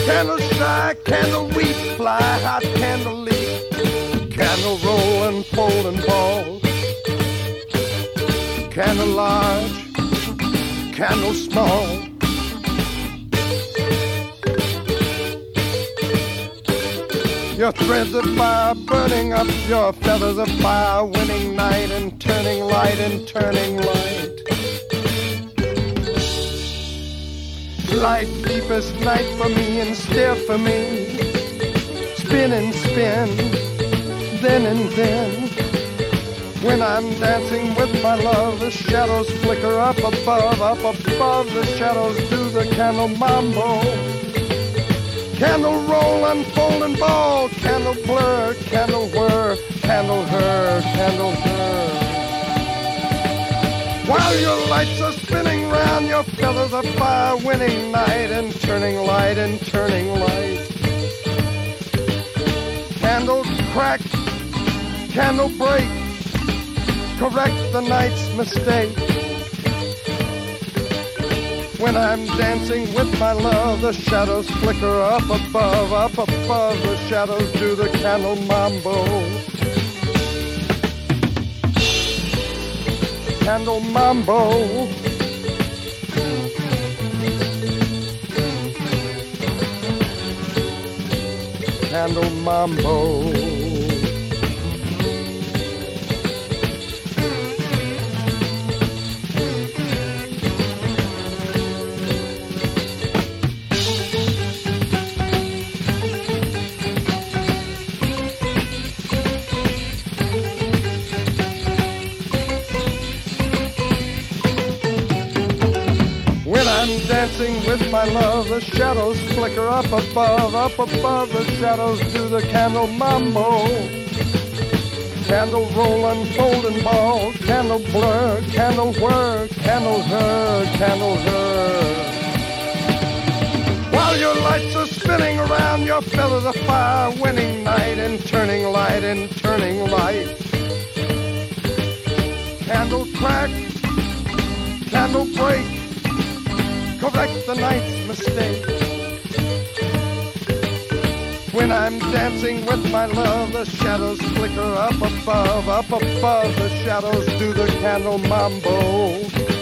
Candle shy, candle weep, fly, hot candle leap, candle roll and fold and ball, candle large, candle small. Your threads of fire burning up, your feathers of fire, winning night and turning light and turning light. Light deepest night for me and still for me. Spin and spin, then and then. When I'm dancing with my love, the shadows flicker up above the shadows do the candle mambo. Candle roll, unfold and ball, candle blur, candle whir, candle her, candle her. While your lights are spinning round, your feathers of fire, winning night and turning light and turning light. Candles crack, candle break, correct the night's mistake. When I'm dancing with my love, the shadows flicker up above the shadows do the candle mambo. Candle mambo. Candle mambo. Dancing with my love, the shadows flicker up above the shadows do the candle mambo. Candle roll, unfold and ball, candle blur, candle whir, candle her, candle her. While your lights are spinning around, your feathers of fire, winning night and turning light and turning light. Candle crack, candle break, correct the night's mistake. When I'm dancing with my love, the shadows flicker up above the shadows do the candle mambo.